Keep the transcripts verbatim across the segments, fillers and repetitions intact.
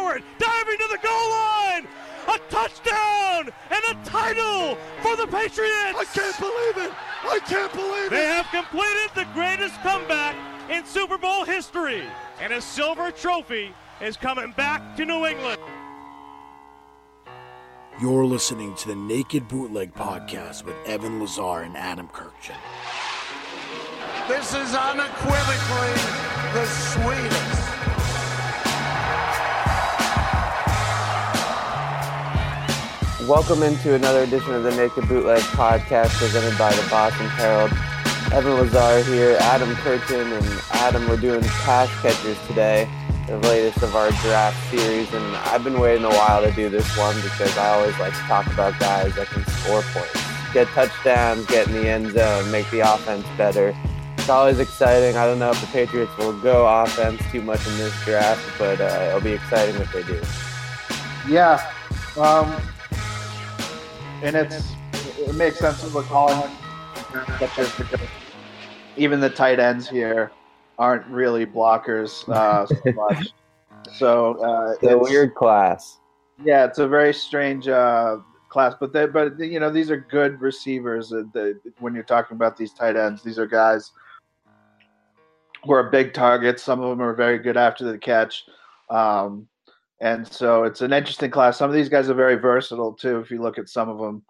for it, diving to the goal line. A touchdown and a title for the Patriots. I can't believe it. I can't believe it. They have completed the greatest comeback in Super Bowl history, and a silver trophy is coming back to New England. You're listening to the Naked Bootleg Podcast with Evan Lazar and Adam Kirkchin. This is unequivocally the sweetest. Welcome into another edition of the Naked Bootleg Podcast presented by the Boston Herald. Evan Lazar here, Adam Kirkchin, and Adam, we're doing pass catchers today, the latest of our draft series, and I've been waiting a while to do this one because I always like to talk about guys that can score points, get touchdowns, get in the end zone, make the offense better. It's always exciting. I don't know if the Patriots will go offense too much in this draft, but uh, it'll be exciting if they do. Yeah, um, and it's it makes sense what we're calling catchers because even the tight ends here aren't really blockers uh, so much. So uh, it's a weird class. Yeah, it's a very strange uh, class, but they, but you know these are good receivers. Uh, the, when you're talking about these tight ends, these are guys who are big targets. Some of them are very good after the catch. Um, And so it's an interesting class. Some of these guys are very versatile too. If you look at some of them,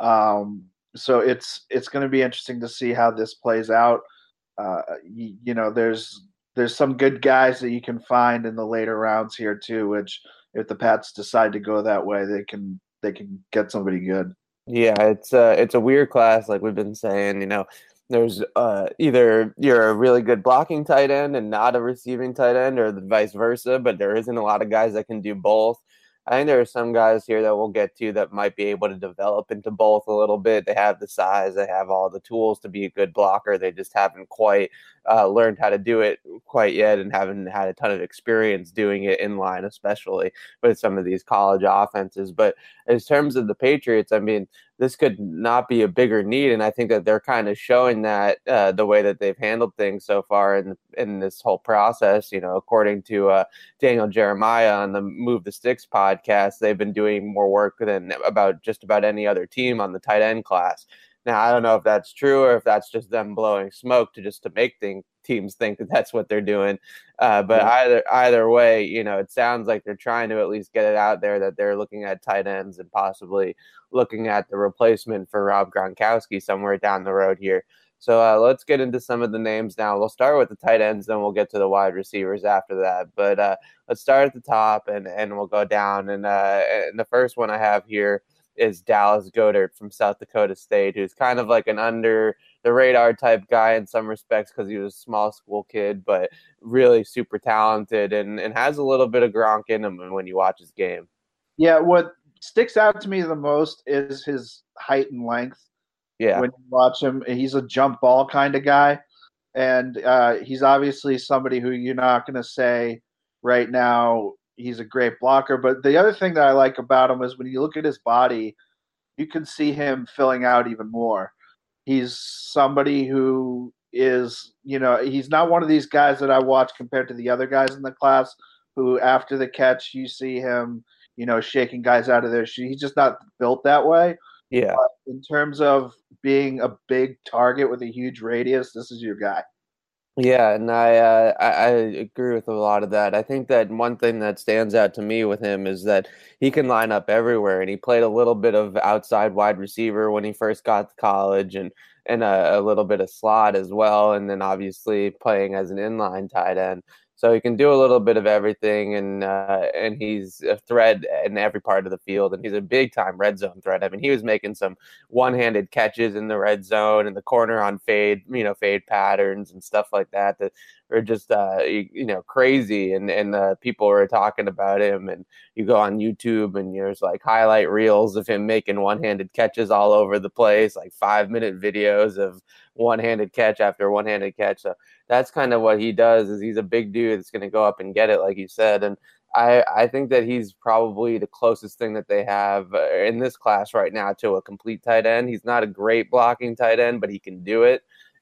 um, so it's it's going to be interesting to see how this plays out. Uh, you, you know, there's there's some good guys that you can find in the later rounds here too. Which, if the Pats decide to go that way, they can they can get somebody good. Yeah, it's a it's a weird class, like we've been saying. You know, there's uh, either you're a really good blocking tight end and not a receiving tight end, or the vice versa. But there isn't a lot of guys that can do both. I think there are some guys here that we'll get to that might be able to develop into both a little bit. They have the size, they have all the tools to be a good blocker. They just haven't quite uh, learned how to do it quite yet and haven't had a ton of experience doing it in line, especially with some of these college offenses. But in terms of the Patriots, I mean, this could not be a bigger need, and I think that they're kind of showing that uh, the way that they've handled things so far in in this whole process. You know, according to uh, Daniel Jeremiah on the Move the Sticks podcast, they've been doing more work than about just about any other team on the tight end class. Now, I don't know if that's true or if that's just them blowing smoke to just to make things, teams think that that's what they're doing. Uh, but yeah. either either way, you know, it sounds like they're trying to at least get it out there that they're looking at tight ends and possibly looking at the replacement for Rob Gronkowski somewhere down the road here. So uh, let's get into some of the names now. We'll start with the tight ends, then we'll get to the wide receivers after that. But uh, let's start at the top, and, and we'll go down. And, uh, and the first one I have here is Dallas Goedert from South Dakota State, who's kind of like an under the radar type guy in some respects because he was a small school kid, but really super talented and, and has a little bit of Gronk in him when you watch his game. Yeah, what sticks out to me the most is his height and length. Yeah. When you watch him, he's a jump ball kind of guy. And uh, he's obviously somebody who you're not going to say right now he's a great blocker. But the other thing that I like about him is when you look at his body, you can see him filling out even more. He's somebody who is, you know, he's not one of these guys that I watch compared to the other guys in the class who after the catch you see him, you know, shaking guys out of their shoes. He's just not built that way. Yeah. But in terms of being a big target with a huge radius, this is your guy. Yeah, and I, uh, I I agree with a lot of that. I think that one thing that stands out to me with him is that he can line up everywhere, and he played a little bit of outside wide receiver when he first got to college, and and a, a little bit of slot as well, and then obviously playing as an inline tight end. So he can do a little bit of everything, and uh, and he's a threat in every part of the field, and he's a big-time red zone threat. I mean, he was making some one-handed catches in the red zone and the corner on fade, you know, fade patterns and stuff like that that are just, uh, you, you know, crazy. And and uh, people were talking about him, and you go on YouTube, and there's like highlight reels of him making one-handed catches all over the place, like five-minute videos of one-handed catch after one-handed catch. So that's kind of what he does. Is he's a big dude that's going to go up and get it, like you said. And I, I think that he's probably the closest thing that they have in this class right now to a complete tight end. He's not a great blocking tight end, but he can do it.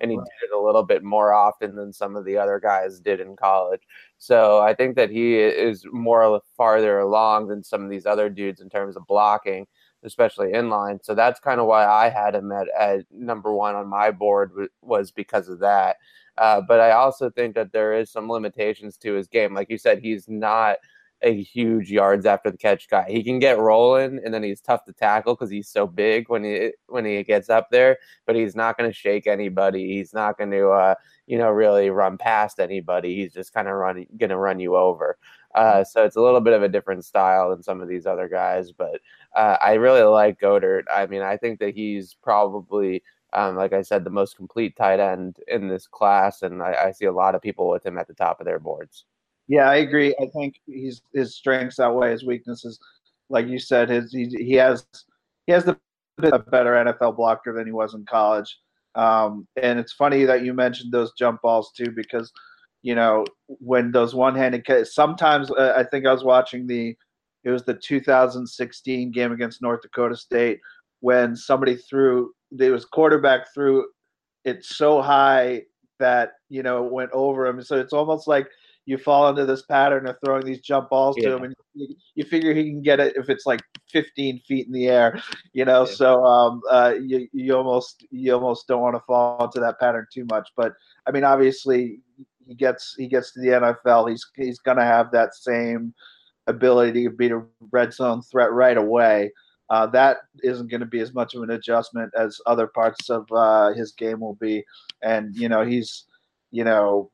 and he did it a little bit more often than some of the other guys did in college. So I think that he is more farther along than some of these other dudes in terms of blocking, especially inline. So that's kind of why I had him at, at number one on my board, was because of that. Uh, but I also think that there is some limitations to his game. Like you said, he's not a huge yards after the catch guy. He can get rolling, and then he's tough to tackle because he's so big when he when he gets up there. But he's not going to shake anybody. He's not going to uh, you know really run past anybody. He's just kind of run going to run you over. Uh, so it's a little bit of a different style than some of these other guys. But uh, I really like Goedert. I mean, I think that he's probably, um, like I said, the most complete tight end in this class, and I, I see a lot of people with him at the top of their boards. Yeah, I agree. I think he's his strengths outweigh his weaknesses. Like you said, his he, he has he has the a better N F L blocker than he was in college. Um, and it's funny that you mentioned those jump balls too, because you know when those one-handed sometimes uh, I think I was watching the it was the two thousand sixteen game against North Dakota State when somebody threw there was quarterback threw it so high that you know it went over him. So it's almost like you fall into this pattern of throwing these jump balls yeah. to him, and you, you figure he can get it if it's like fifteen feet in the air, you know. Yeah. So um, uh, you you almost you almost don't want to fall into that pattern too much. But I mean, obviously, he gets he gets to the N F L, he's he's gonna have that same ability to be a red zone threat right away. Uh, that isn't going to be as much of an adjustment as other parts of uh, his game will be, and you know he's you know.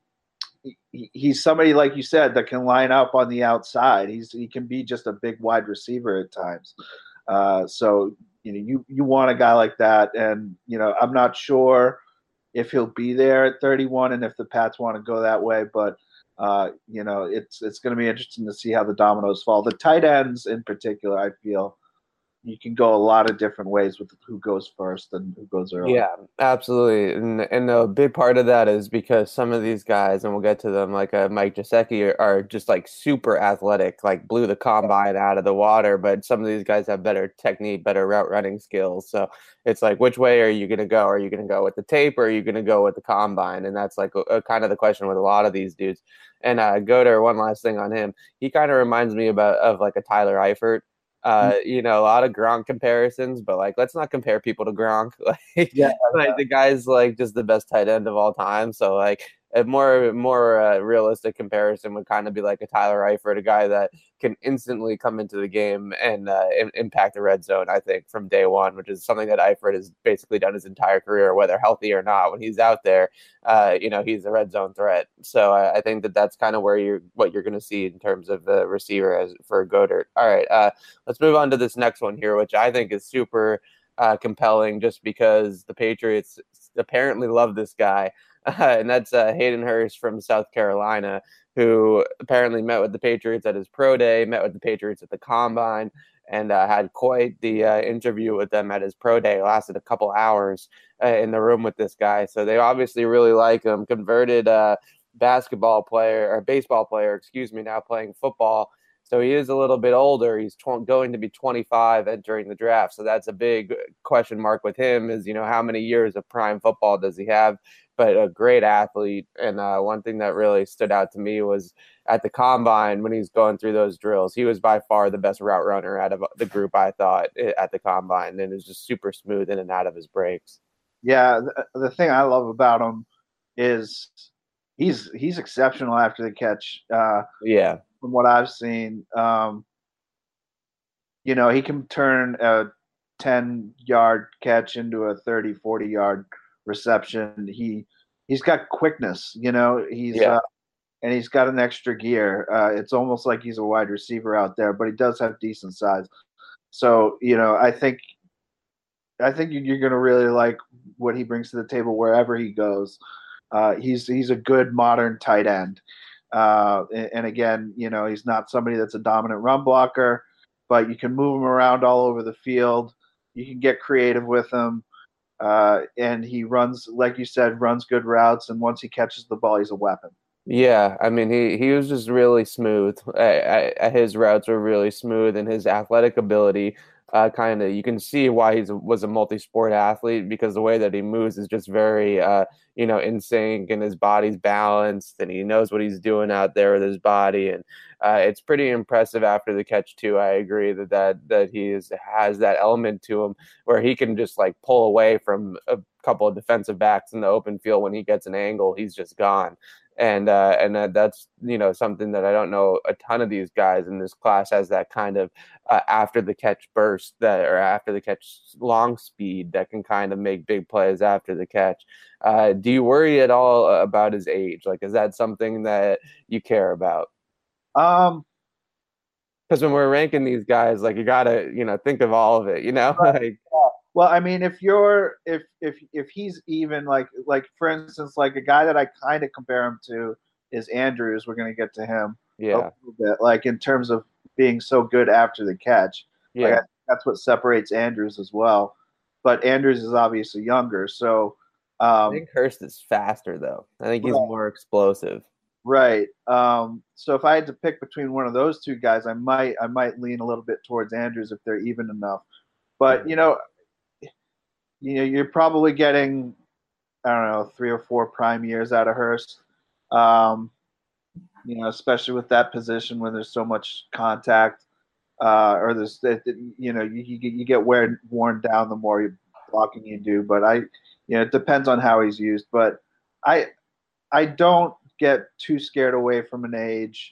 He's somebody, like you said, that can line up on the outside. He's he can be just a big wide receiver at times. Uh, so you know you you want a guy like that, and you know I'm not sure if he'll be there at thirty-one and if the Pats want to go that way, but uh, you know it's it's going to be interesting to see how the dominoes fall. The tight ends in particular, I feel. You can go a lot of different ways with who goes first and who goes early. Yeah, absolutely. And and a big part of that is because some of these guys, and we'll get to them, like uh, Mike Gesicki, are, are just like super athletic, like blew the combine out of the water. But some of these guys have better technique, better route running skills. So it's like, which way are you going to go? Are you going to go with the tape, or are you going to go with the combine? And that's like a, a kind of the question with a lot of these dudes. And uh, Goedert, one last thing on him, he kind of reminds me about of like a Tyler Eifert. Uh, you know, a lot of Gronk comparisons, but like, let's not compare people to Gronk. Like, yeah, like the guy's like just the best tight end of all time. So like, a more more uh, realistic comparison would kind of be like a Tyler Eifert, a guy that can instantly come into the game and uh, in, impact the red zone, I think, from day one, which is something that Eifert has basically done his entire career, whether healthy or not. When he's out there, uh, you know, he's a red zone threat. So I, I think that that's kind of where you're what you're going to see in terms of the receiver as for Goedert. All right, uh, let's move on to this next one here, which I think is super uh, compelling, just because the Patriots apparently love this guy. Uh, and that's uh, Hayden Hurst from South Carolina, who apparently met with the Patriots at his pro day, met with the Patriots at the combine, and uh, had quite the uh, interview with them at his pro day. It lasted a couple hours uh, in the room with this guy. So they obviously really like him. Converted uh, basketball player or baseball player, excuse me, now playing football. So he is a little bit older. He's tw- going to be twenty-five entering the draft. So that's a big question mark with him is, you know, how many years of prime football does he have? But a great athlete. And uh, one thing that really stood out to me was at the combine when he's going through those drills, he was by far the best route runner out of the group, I thought, at the combine. And it was just super smooth in and out of his breaks. Yeah, the, the thing I love about him is he's he's exceptional after the catch. Uh, yeah. From what I've seen, um, you know, he can turn a ten-yard catch into a thirty, forty-yard reception. He he's got quickness, you know. He's yeah. uh, and he's got an extra gear. Uh, it's almost like he's a wide receiver out there, but he does have decent size. So you know, I think I think you're going to really like what he brings to the table wherever he goes. Uh, he's he's a good modern tight end. Uh, and, and again, you know, he's not somebody that's a dominant run blocker, but you can move him around all over the field. You can get creative with him. Uh, and he runs, like you said, runs good routes. And once he catches the ball, he's a weapon. Yeah, I mean, he, he was just really smooth. I, I, his routes were really smooth, and his athletic ability uh, kind of you can see why he was a multi-sport athlete, because the way that he moves is just very uh, you know in sync, and his body's balanced, and he knows what he's doing out there with his body, and uh, it's pretty impressive after the catch too. I agree that that that he is, has that element to him where he can just like pull away from a couple of defensive backs in the open field. When he gets an angle, he's just gone. And uh, and that, that's you know something that I don't know a ton of these guys in this class has, that kind of uh, after the catch burst, that or after the catch long speed that can kind of make big plays after the catch. Uh, do you worry at all about his age? Like, is that something that you care about? Um, because when we're ranking these guys, like you gotta you know think of all of it. You know, right. like. Well, I mean, if you're if if if he's even like like for instance, like a guy that I kind of compare him to is Andrews. We're going to get to him yeah. a little bit, like in terms of being so good after the catch. Yeah, like, that's what separates Andrews as well. But Andrews is obviously younger, so um, I think Hurst is faster though. I think he's right. more explosive. Right. Um, so if I had to pick between one of those two guys, I might I might lean a little bit towards Andrews if they're even enough. But you know. You know, you're probably getting, I don't know, three or four prime years out of Hurst. Um, you know, especially with that position when there's so much contact, uh, or there's, you know, you, you, you get wear, worn down the more blocking you do. But I, you know, it depends on how he's used. But I, I don't get too scared away from an age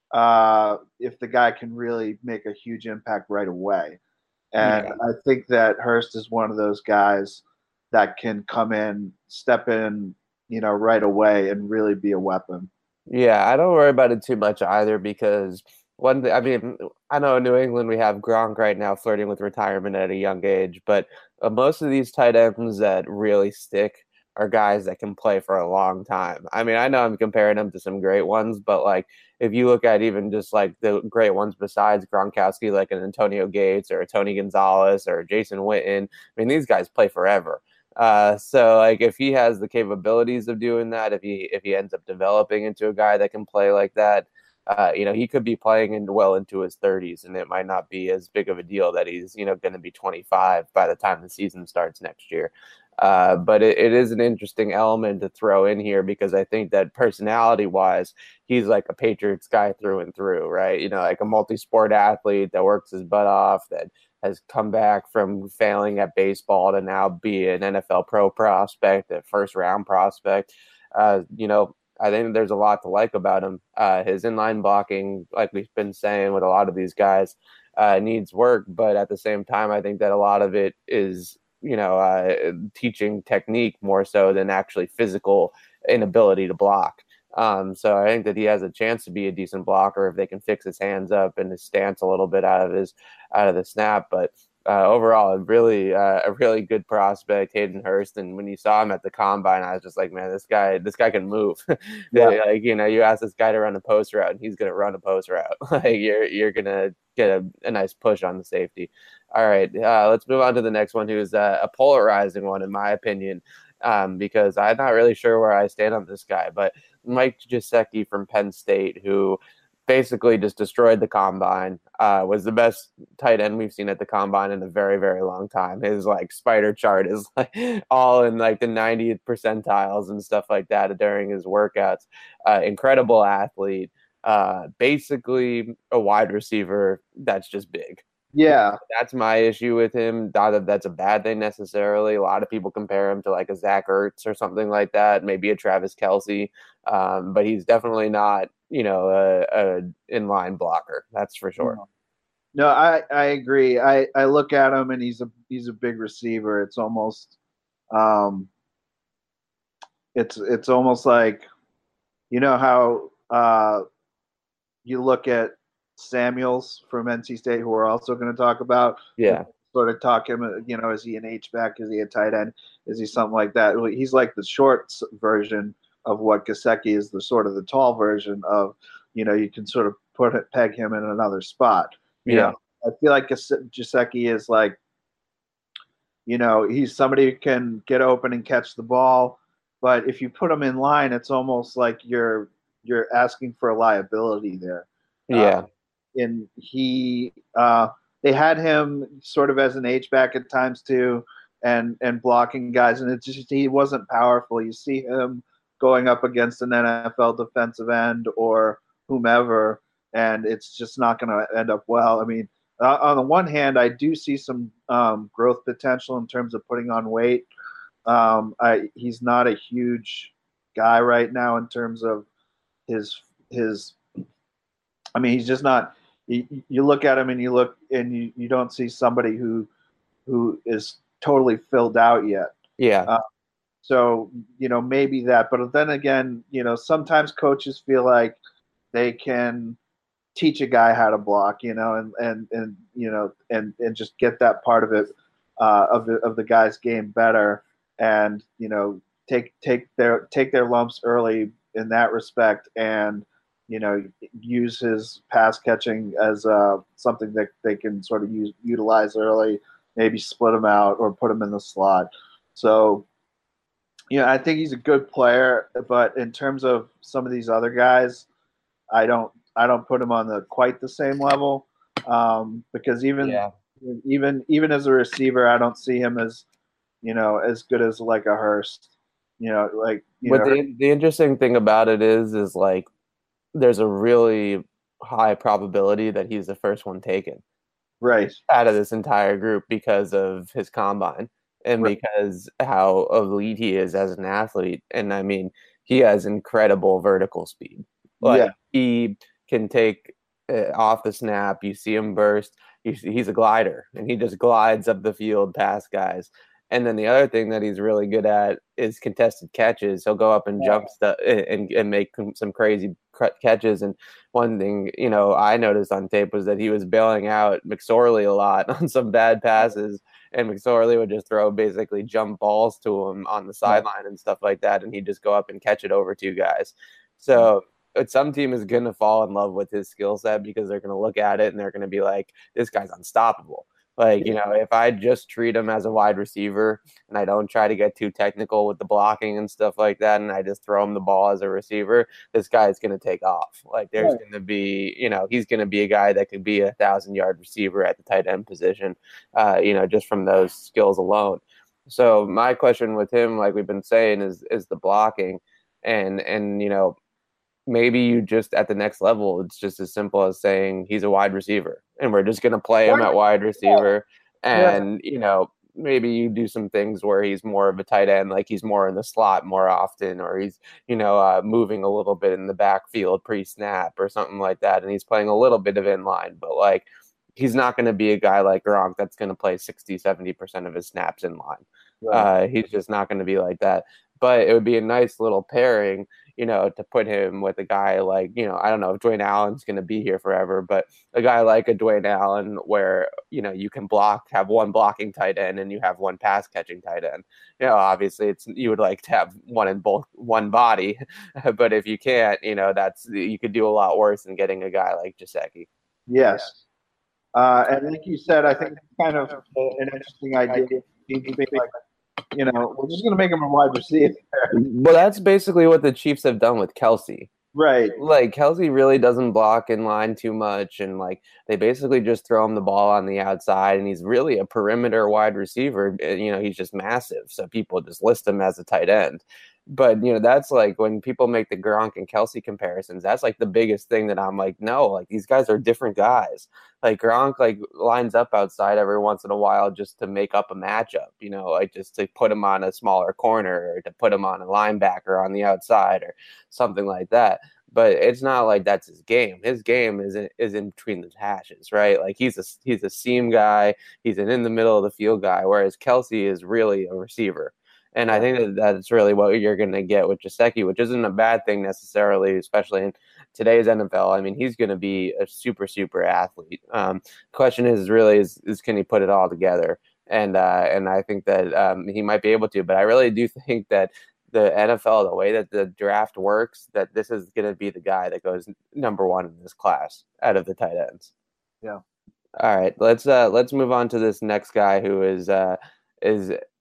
uh, if the guy can really make a huge impact right away. And yeah. I think that Hurst is one of those guys that can come in, step in, you know, right away and really be a weapon. Yeah, I don't worry about it too much either, because one thing, I mean, I know in New England we have Gronk right now flirting with retirement at a young age, but uh, most of these tight ends that really stick are guys that can play for a long time. I mean, I know I'm comparing them to some great ones, but like if you look at even just like the great ones besides Gronkowski, like an Antonio Gates or a Tony Gonzalez or Jason Witten, I mean, these guys play forever. Uh, so like if he has the capabilities of doing that, if he if he ends up developing into a guy that can play like that, uh, you know, he could be playing in well into his thirties, and it might not be as big of a deal that he's, you know, going to be twenty-five by the time the season starts next year. Uh, but it, it is an interesting element to throw in here, because I think that personality wise, he's like a Patriots guy through and through, right? You know, like a multi-sport athlete that works his butt off, that has come back from failing at baseball to now be an N F L pro prospect, a first round prospect. Uh, you know, I think there's a lot to like about him. Uh, his inline blocking, like we've been saying with a lot of these guys, uh, needs work. But at the same time, I think that a lot of it is, you know, uh, teaching technique more so than actually physical inability to block. Um, so I think that he has a chance to be a decent blocker if they can fix his hands up and his stance a little bit out of his out of the snap. But uh, overall, a really uh, a really good prospect, Hayden Hurst. And when you saw him at the combine, I was just like, man, this guy this guy can move. Yeah. Like, you know, you ask this guy to run a post route, and he's going to run a post route. Like you're you're gonna get a, a nice push on the safety. All right, uh, let's move on to the next one, who's uh, a polarizing one, in my opinion, um, because I'm not really sure where I stand on this guy. But Mike Gesicki from Penn State, who basically just destroyed the combine, uh, was the best tight end we've seen at the combine in a very, very long time. His like spider chart is like all in like the ninetieth percentiles and stuff like that during his workouts. Uh, incredible athlete, uh, basically a wide receiver that's just big. Yeah, that's my issue with him. Not that that's a bad thing necessarily. A lot of people compare him to like a Zach Ertz or something like that, maybe a Travis Kelce, um, but he's definitely not, you know, a, a inline blocker. That's for sure. No, I, I agree. I, I look at him and he's a he's a big receiver. It's almost, um, it's it's almost like, you know how uh, you look at Samuels from N C State, who we're also going to talk about. Yeah. Sort of talk him, you know, is he an H-back? Is he a tight end? Is he something like that? He's like the short version of what Gesicki is, the sort of the tall version of, you know, you can sort of put it, peg him in another spot. You yeah. know, I feel like Gesicki is like, you know, he's somebody who can get open and catch the ball, but if you put him in line, it's almost like you're you're asking for a liability there. Yeah. Uh, and he uh, they had him sort of as an H-back at times too, and and blocking guys, and it just he wasn't powerful. You see him going up against an N F L defensive end or whomever, and it's just not going to end up well. I mean, uh, on the one hand, I do see some um, growth potential in terms of putting on weight. Um, I, he's not a huge guy right now in terms of his his. I mean, he's just not. You, you look at him and you look and you, you don't see somebody who who is totally filled out yet. Yeah. Uh, so you know maybe that, but then again, you know sometimes coaches feel like they can teach a guy how to block, you know, and and and you know and and just get that part of it uh, of the of the guy's game better, and you know take take their take their lumps early in that respect, and you know use his pass catching as uh, something that they can sort of use utilize early, maybe split him out or put him in the slot. So you know I think he's a good player, but in terms of some of these other guys, I don't I don't put him on the quite the same level um, because even Yeah. even even as a receiver, I don't see him as you know as good as like a Hurst. You know, like you But know, the the interesting thing about it is, is like there's a really high probability that he's the first one taken right, out of this entire group because of his combine and Right. because how elite he is as an athlete. And I mean, he has incredible vertical speed. Like yeah, he can take uh, off the snap. You see him burst. He's, he's a glider, and he just glides up the field past guys. And then the other thing that he's really good at is contested catches. He'll go up and Yeah. jump stuff and, and make some crazy catches. And one thing, you know, I noticed on tape was that he was bailing out McSorley a lot on some bad passes, and McSorley would just throw basically jump balls to him on the sideline and stuff like that, and he'd just go up and catch it over two guys. So but some team is going to fall in love with his skill set because they're going to look at it and they're going to be like, this guy's unstoppable. Like, you know, if I just treat him as a wide receiver and I don't try to get too technical with the blocking and stuff like that, and I just throw him the ball as a receiver, this guy is going to take off. Like, there's Right. going to be, you know, he's going to be a guy that could be a thousand-yard receiver at the tight end position, uh, you know, just from those skills alone. So my question with him, like we've been saying, is is the blocking. And, and you know, maybe you just at the next level, it's just as simple as saying he's a wide receiver and we're just going to play him at wide receiver. And, you know, maybe you do some things where he's more of a tight end, like he's more in the slot more often, or he's, you know, uh, moving a little bit in the backfield pre-snap or something like that. And he's playing a little bit of inline, but like, he's not going to be a guy like Gronk that's going to play sixty, seventy percent of his snaps in line. Right. Uh, he's just not going to be like that. But it would be a nice little pairing, you know, to put him with a guy like, you know, I don't know if Dwayne Allen's going to be here forever, but a guy like a Dwayne Allen where, you know, you can block, have one blocking tight end and you have one pass catching tight end. You know, obviously it's, you would like to have one in both one body, but if you can't, you know, that's, you could do a lot worse than getting a guy like Gesicki. yes. Uh, and like you said, I think it's kind of an interesting idea. Like, you know, we're just going to make him a wide receiver. Well, that's basically what the Chiefs have done with Kelsey. Right. Like, Kelsey really doesn't block in line too much, and like they basically just throw him the ball on the outside, and he's really a perimeter wide receiver. You know, he's just massive, so people just list him as a tight end. But, you know, that's like when people make the Gronk and Kelsey comparisons, that's like the biggest thing that I'm like, no, like these guys are different guys. Like Gronk like lines up outside every once in a while just to make up a matchup, you know, like just to put him on a smaller corner or to put him on a linebacker on the outside or something like that. But it's not like that's his game. His game is in, is in between the hashes, right? Like he's a he's a seam guy. He's an in the middle of the field guy, whereas Kelsey is really a receiver. And I think that that's really what you're going to get with Gesicki, which isn't a bad thing necessarily, especially in today's N F L. I mean, he's going to be a super, super athlete. Um, question is really is, is can he put it all together? And uh, and I think that um, he might be able to. But I really do think that the N F L, the way that the draft works, that this is going to be the guy that goes number one in this class out of the tight ends. Yeah. All right, let's uh, let's move on to this next guy who is uh, is.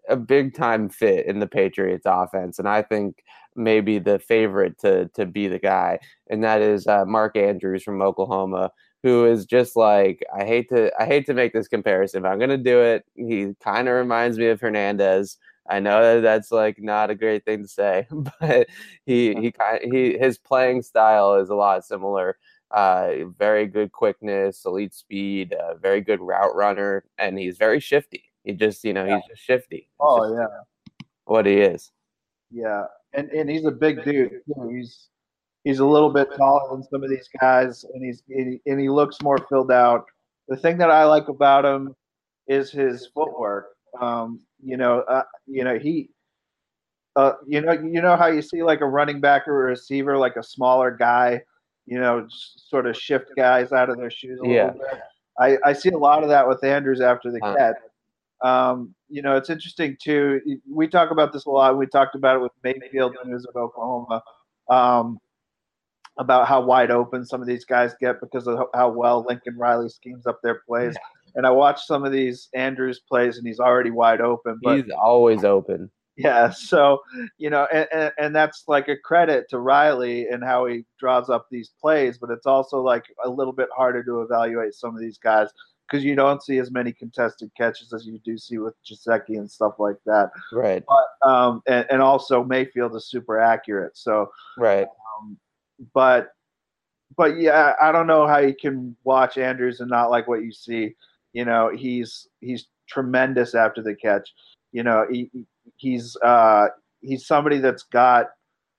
a big time fit in the Patriots offense, and I think maybe the favorite to to be the guy, and that is uh, Mark Andrews from Oklahoma, who is just like, I hate to I hate to make this comparison, but I'm gonna do it. He kind of reminds me of Hernandez. I know that that's like not a great thing to say, but he he kind he his playing style is a lot similar. Uh, very good quickness, elite speed, uh, very good route runner, and he's very shifty. He just, you know, Yeah. he's just shifty. He's Oh just yeah, what he is. yeah, and and he's a big dude too. He's he's a little bit taller than some of these guys, and he's and he looks more filled out. The thing that I like about him is his footwork. Um, you know, uh, you know he, uh, you know, you know how you see like a running back or a receiver, like a smaller guy, you know, sort of shift guys out of their shoes a Yeah. little bit. I, I see a lot of that with Andrews after the Huh. catch. Um, you know, it's interesting too. We talk about this a lot. We talked about it with Mayfield when he was at Oklahoma, um, about how wide open some of these guys get because of how well Lincoln Riley schemes up their plays. And I watched some of these Andrews plays, and he's already wide open. But He's always open. yeah, so you know, and, and, and that's like a credit to Riley and how he draws up these plays. But it's also like a little bit harder to evaluate some of these guys because you don't see as many contested catches as you do see with Gesicki and stuff like that. Right. But um, and, and also Mayfield is super accurate. So Right. um, but but yeah, I don't know how you can watch Andrews and not like what you see. You know, he's he's tremendous after the catch. You know, he he's uh, he's somebody that's got,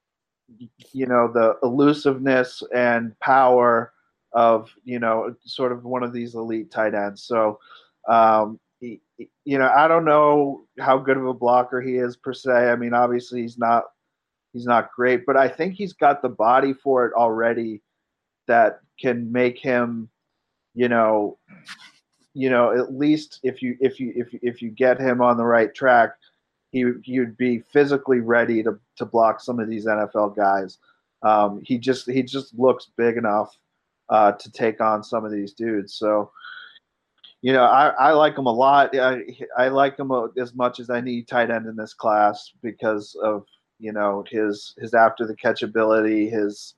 you know, the elusiveness and power of, you know, sort of one of these elite tight ends. So, um, he, you know, I don't know how good of a blocker he is per se. I mean, obviously he's not he's not great, but I think he's got the body for it already that can make him, you know, you know, at least if you if you if if you get him on the right track, he he'd be physically ready to to block some of these N F L guys. Um, he just he just looks big enough uh, to take on some of these dudes. So, you know, I, I like him a lot. I I like him as much as any tight end in this class because of, you know, his his after the catch ability, his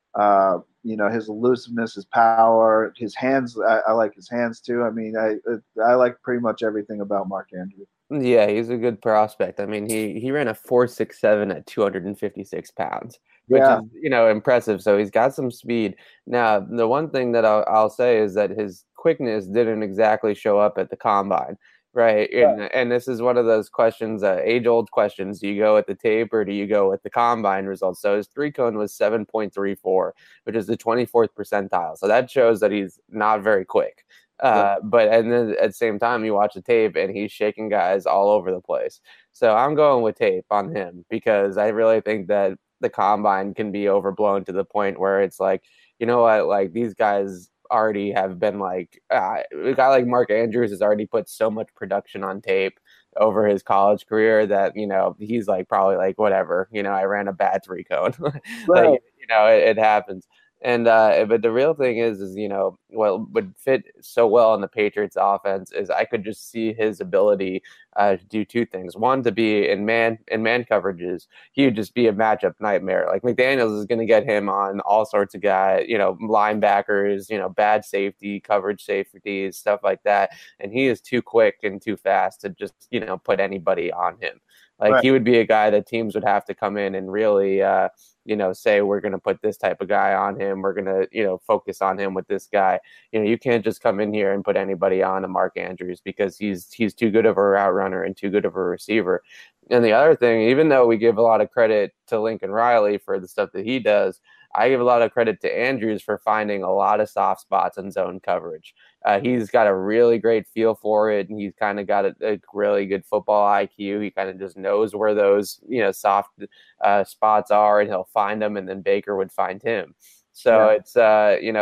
uh, you know, his elusiveness, his power, his hands. I, I like his hands too. I mean, I I like pretty much everything about Mark Andrews. Yeah, he's a good prospect. I mean, he he ran a four six seven at two hundred fifty-six pounds, which Yeah. is, you know, impressive. So he's got some speed. Now, the one thing that I'll, I'll say is that his quickness didn't exactly show up at the combine, right? And, and this is one of those questions, uh, age-old questions. Do you go with the tape or do you go with the combine results? So his three cone was seven point three four, which is the twenty-fourth percentile. So that shows that he's not very quick. Uh, but and then at the same time, you watch the tape and he's shaking guys all over the place. So I'm going with tape on him because I really think that the combine can be overblown to the point where it's like, you know what, like these guys already have been like, uh, a guy like Mark Andrews has already put so much production on tape over his college career that, you know, he's like probably like, whatever, you know, I ran a bad three cone. Right. Like, you know, it, it happens. And uh, but the real thing is, is you know, what would fit so well in the Patriots offense is I could just see his ability uh, to do two things. One, to be in man in man coverages, he would just be a matchup nightmare. Like McDaniels is going to get him on all sorts of guys, you know, linebackers, you know, bad safety, coverage safeties, stuff like that. And he is too quick and too fast to just, you know, put anybody on him. Like Right. he would be a guy that teams would have to come in and really, uh, you know, say we're going to put this type of guy on him. We're going to, you know, focus on him with this guy. You know, you can't just come in here and put anybody on a Mark Andrews because he's he's too good of a route runner and too good of a receiver. And the other thing, even though we give a lot of credit to Lincoln Riley for the stuff that he does, I give a lot of credit to Andrews for finding a lot of soft spots in zone coverage. Uh, he's got a really great feel for it, and he's kind of got a, a really good football I Q. He kind of just knows where those, you know, soft uh, spots are, and he'll find them, and then Baker would find him. So Yeah. it's, uh, you know,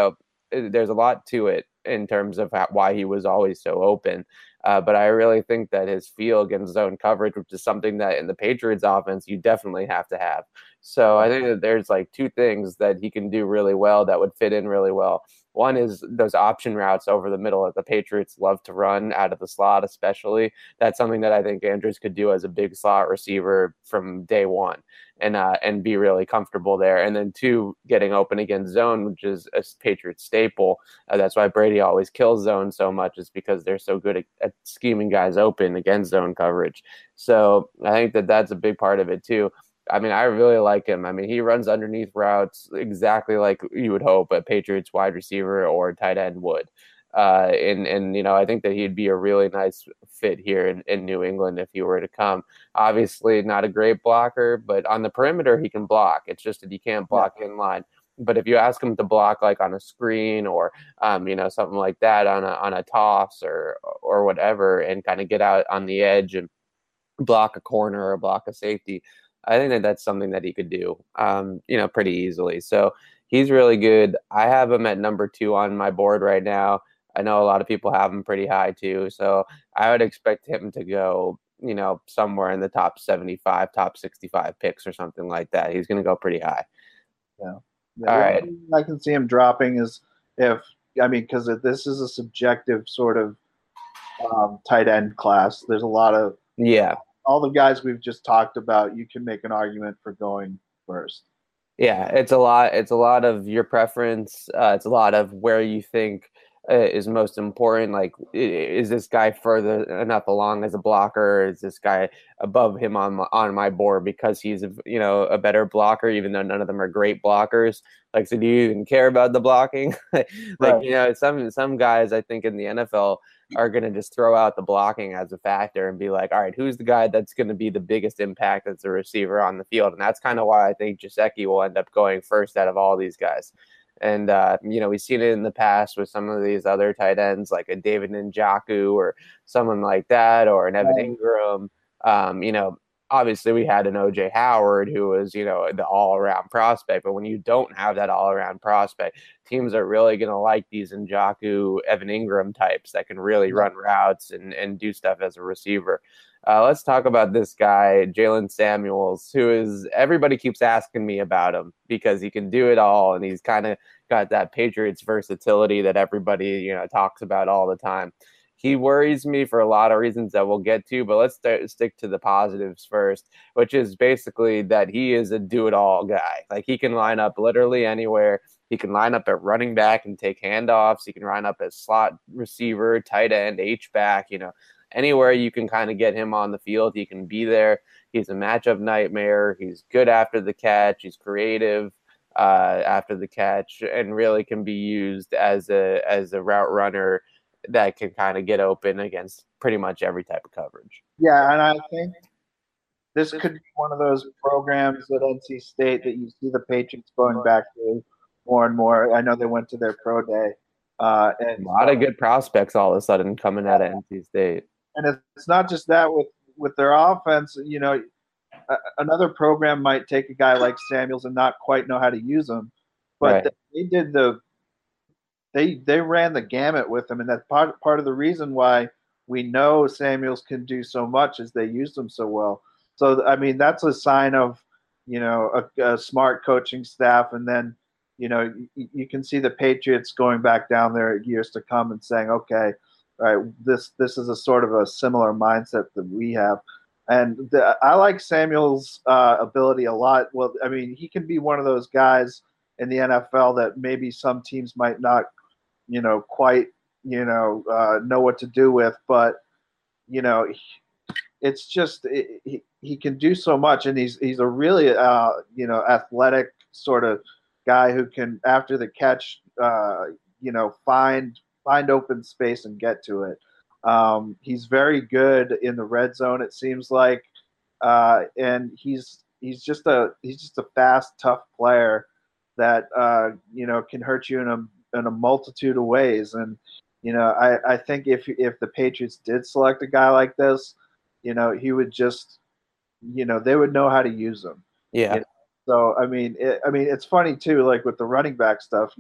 there's a lot to it in terms of how, why he was always so open. Uh, but I really think that his feel against zone coverage, which is something that in the Patriots offense, you definitely have to have. So I think that there's like two things that he can do really well that would fit in really well. One is those option routes over the middle that the Patriots love to run out of the slot, especially. That's something that I think Andrews could do as a big slot receiver from day one and uh, and be really comfortable there. And then two, getting open against zone, which is a Patriots staple. Uh, that's why Brady always kills zone so much, is because they're so good at, at scheming guys open against zone coverage. So I think that that's a big part of it too. I mean, I really like him. I mean, he runs underneath routes exactly like you would hope a Patriots wide receiver or tight end would. Uh, and, and, you know, I think that he'd be a really nice fit here in, in New England if he were to come. Obviously, not a great blocker, but on the perimeter, he can block. It's just that he can't block yeah. in line. But if you ask him to block like on a screen or, um, you know, something like that on a, on a toss or, or whatever, and kind of get out on the edge and block a corner or block a safety, I think that that's something that he could do, um, you know, pretty easily. So he's really good. I have him at number two on my board right now. I know a lot of people have him pretty high too. So I would expect him to go, you know, somewhere in the top seventy-five, top sixty-five picks or something like that. He's going to go pretty high. Yeah. yeah All right. I can see him dropping is if, I mean, because this is a subjective sort of um, tight end class. There's a lot of, yeah. all the guys we've just talked about, you can make an argument for going first. Yeah, it's a lot. It's a lot of your preference. Uh, it's a lot of where you think uh, is most important. Like, is this guy further enough along as a blocker? Is this guy above him on my, on my board because he's a, you know a better blocker, even though none of them are great blockers? Like, so do you even care about the blocking? like, right. you know, some some guys I think in the N F L are going to just throw out the blocking as a factor and be like, all right, who's the guy that's going to be the biggest impact as a receiver on the field? And that's kind of why I think Gesicki will end up going first out of all these guys. And, uh, you know, we've seen it in the past with some of these other tight ends like a David Njoku or someone like that, or an Evan right. Ingram. Um, you know, obviously we had an O J Howard who was, you know, the all-around prospect. But when you don't have that all-around prospect, teams are really going to like these Njoku, Evan Ingram types that can really run routes and, and do stuff as a receiver. Uh, let's talk about this guy, Jaylen Samuels, who is, everybody keeps asking me about him because he can do it all. And he's kind of got that Patriots versatility that everybody, you know, talks about all the time. He worries me for a lot of reasons that we'll get to, but let's start, stick to the positives first, which is basically that he is a do-it-all guy. Like, he can line up literally anywhere. He can line up at running back and take handoffs. He can line up as slot receiver, tight end, H-back, you know, anywhere you can kind of get him on the field, he can be there. He's a matchup nightmare. He's good after the catch. He's creative uh, after the catch, and really can be used as a as a route runner that can kind of get open against pretty much every type of coverage. Yeah, and I think this could be one of those programs at N C State that you see the Patriots going back to more and more. I know they went to their pro day. Uh, and a lot of good prospects all of a sudden coming out of N C State. And it's not just that with, with their offense. You know, a, another program might take a guy like Samuels and not quite know how to use him. But right. they did the they they ran the gamut with him, and that's part part of the reason why we know Samuels can do so much is they used him so well. So I mean, that's a sign of, you know, a, a smart coaching staff, and then, you know, you, you can see the Patriots going back down there years to come and saying, okay, all right, this this is a sort of a similar mindset that we have. And the, I like Samuel's uh, ability a lot. Well, I mean, he can be one of those guys in the N F L that maybe some teams might not, you know, quite, you know, uh, know what to do with. But, you know, it's just it, he, he can do so much. And he's he's a really, uh, you know, athletic sort of guy who can, after the catch, uh, you know, find find open space and get to it. Um, he's very good in the red zone, it seems like, uh, and he's he's just a he's just a fast, tough player that uh, you know, can hurt you in a in a multitude of ways. And you know, I, I think if if the Patriots did select a guy like this, you know, he would just, you know, they would know how to use him. Yeah. You know? So I mean, it, I mean, it's funny too, like with the running back stuff. You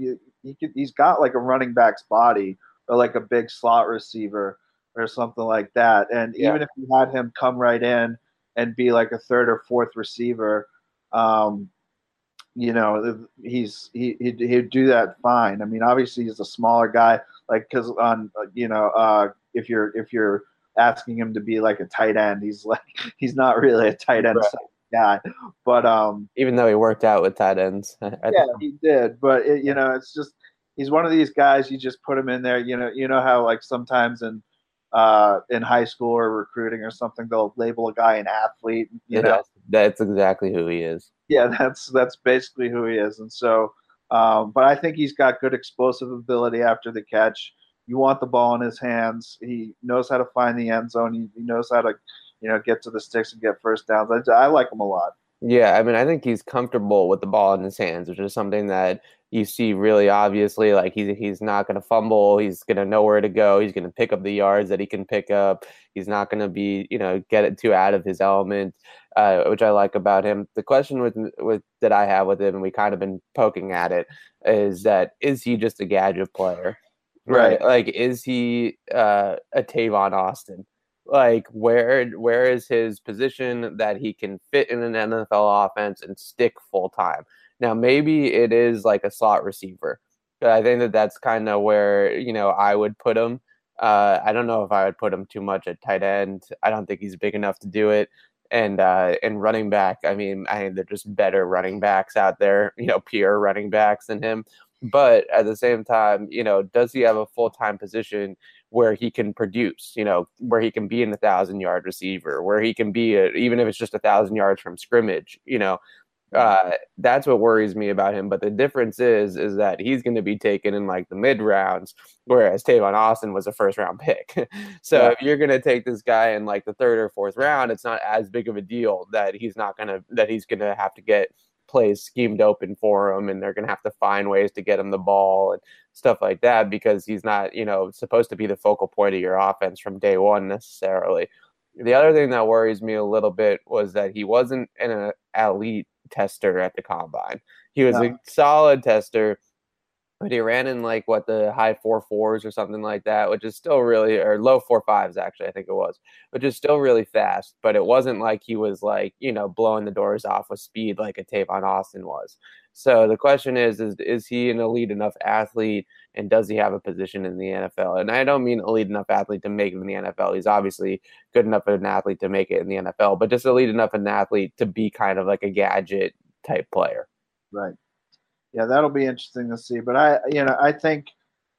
he could, he's got like a running back's body or like a big slot receiver or something like that. And yeah. even if you had him come right in and be like a third or fourth receiver, um, you know, he's he he'd, he'd do that fine. I mean, obviously he's a smaller guy, like because on you know uh, if you're if you're asking him to be like a tight end, he's like he's not really a tight end right. guy. But um, even though he worked out with tight ends, yeah, he did. But it, you know, it's just he's one of these guys. You just put him in there. You know, you know how like sometimes in uh, in high school or recruiting or something, they'll label a guy an athlete. You yeah, know, that's exactly who he is. Yeah, that's that's basically who he is. And so, um, but I think he's got good explosive ability after the catch. You want the ball in his hands. He knows how to find the end zone. He, he knows how to, you know, get to the sticks and get first downs. I, I like him a lot. Yeah, I mean, I think he's comfortable with the ball in his hands, which is something that you see really obviously. Like he's he's not going to fumble. He's going to know where to go. He's going to pick up the yards that he can pick up. He's not going to be, you know, get it too out of his element, uh, which I like about him. The question with with that I have with him, and we kind of been poking at it, is that is he just a gadget player? Right. Like, is he uh, a Tavon Austin? Like, where where is his position that he can fit in an N F L offense and stick full time? Now, maybe it is like a slot receiver. But I think that that's kind of where, you know, I would put him. Uh, I don't know if I would put him too much at tight end. I don't think he's big enough to do it. And uh, and running back, I mean, I think they're just better running backs out there, you know, pure running backs than him. But at the same time, you know, does he have a full-time position where he can produce, you know, where he can be an one thousand yard receiver, where he can be, a, even if it's just one thousand yards from scrimmage, you know, uh, that's what worries me about him. But the difference is, is that he's going to be taken in like the mid rounds, whereas Tavon Austin was a first round pick. So yeah. if you're going to take this guy in like the third or fourth round, it's not as big of a deal that he's not going to, that he's going to have to get plays schemed open for him, and they're going to have to find ways to get him the ball and stuff like that, because he's not, you know, supposed to be the focal point of your offense from day one necessarily. The other thing that worries me a little bit was that he wasn't an elite tester at the combine. He was no. a solid tester, but he ran in like what the high four fours or something like that, which is still really, or low four fives actually, I think it was, which is still really fast. But it wasn't like he was like, you know, blowing the doors off with speed like a Tavon Austin was. So the question is, is is he an elite enough athlete, and does he have a position in the N F L? And I don't mean elite enough athlete to make it in the N F L. He's obviously good enough of an athlete to make it in the N F L, but just elite enough an athlete to be kind of like a gadget type player. Right. Yeah, that'll be interesting to see. But I, you know, I think,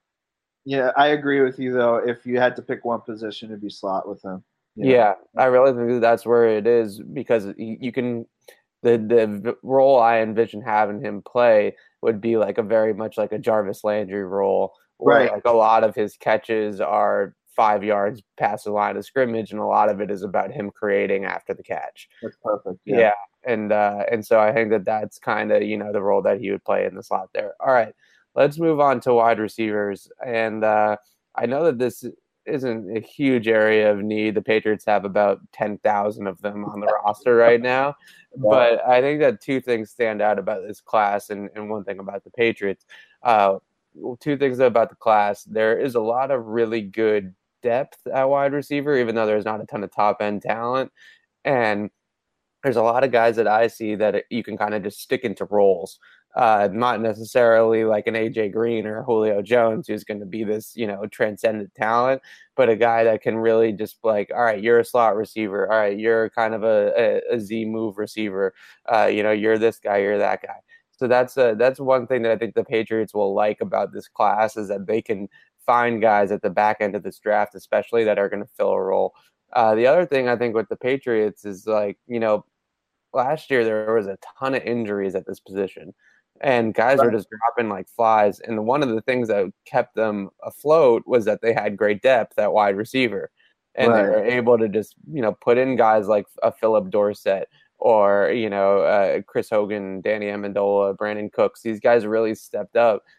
yeah, I agree with you though. If you had to pick one position, it'd be slot with him. You know? Yeah, I really think that's where it is, because you can, the the role I envision having him play would be like a very much like a Jarvis Landry role, where right. like a lot of his catches are five yards past the line of scrimmage, and a lot of it is about him creating after the catch. That's perfect. Yeah. yeah. And uh, and so I think that that's kind of, you know, the role that he would play in the slot there. All right, let's move on to wide receivers. And uh, I know that this isn't a huge area of need. The Patriots have about ten thousand of them on the roster right now. But I think that two things stand out about this class, and, and one thing about the Patriots. Uh, two things about the class. There is a lot of really good depth at wide receiver, even though there's not a ton of top-end talent. And there's a lot of guys that I see that you can kind of just stick into roles. Uh, not necessarily like an A J Green or Julio Jones, who's going to be this, you know, transcendent talent, but a guy that can really just like, all right, you're a slot receiver. All right, you're kind of a, a, a Z move receiver. Uh, you know, you're this guy, you're that guy. So that's uh, that's one thing that I think the Patriots will like about this class, is that they can find guys at the back end of this draft, especially that are going to fill a role. Uh, the other thing I think with the Patriots is, like, you know, last year there was a ton of injuries at this position, and guys right. are just dropping like flies. And one of the things that kept them afloat was that they had great depth at wide receiver, and right. they were able to just, you know, put in guys like a Phillip Dorsett or, you know, uh, Chris Hogan, Danny Amendola, Brandon Cooks. These guys really stepped up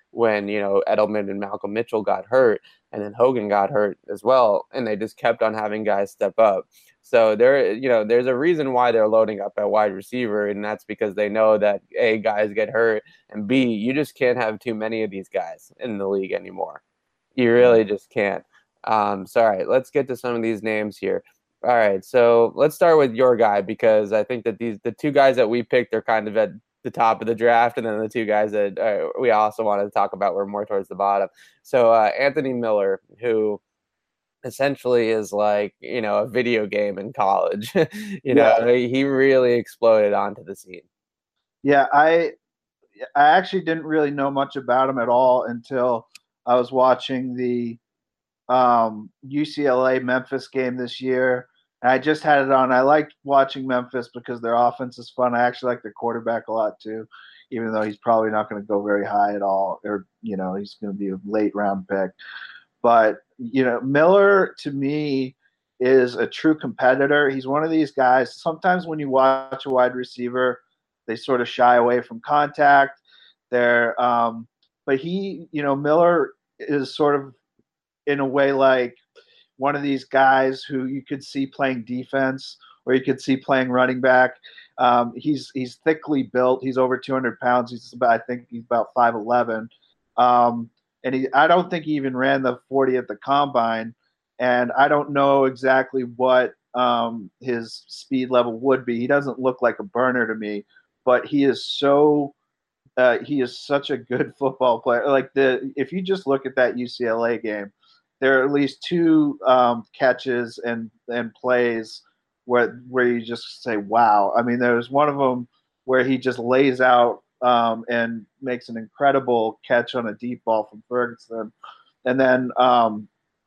when, you know, Edelman and Malcolm Mitchell got hurt, and then Hogan got hurt as well, and they just kept on having guys step up. So there, you know, there's a reason why they're loading up at wide receiver, and that's because they know that A, guys get hurt, and B, you just can't have too many of these guys in the league anymore. You really just can't. Um, so, all right, let's get to some of these names here. All right, so let's start with your guy, because I think that these the two guys that we picked are kind of at the top of the draft, and then the two guys that uh, we also wanted to talk about were more towards the bottom. So uh, Anthony Miller, who essentially is like, you know, a video game in college. you know, yeah. He really exploded onto the scene. Yeah, I I actually didn't really know much about him at all until I was watching the um, U C L A Memphis game this year. And I just had it on. I liked watching Memphis because their offense is fun. I actually like their quarterback a lot too, even though he's probably not going to go very high at all, or, you know, he's going to be a late round pick. But, you know, Miller to me is a true competitor. He's one of these guys. Sometimes when you watch a wide receiver, they sort of shy away from contact. They're, um, but he, you know, Miller is sort of in a way like one of these guys who you could see playing defense, or you could see playing running back. Um, he's he's thickly built. He's over two hundred pounds. He's about, I think he's about five eleven. Um, and he, I don't think he even ran the forty at the combine. And I don't know exactly what um, his speed level would be. He doesn't look like a burner to me, but he is so uh, he is such a good football player. Like the if you just look at that U C L A game, there are at least two um, catches and, and plays where where you just say, wow. I mean, there's one of them where he just lays out um, and makes an incredible catch on a deep ball from Ferguson. And then um,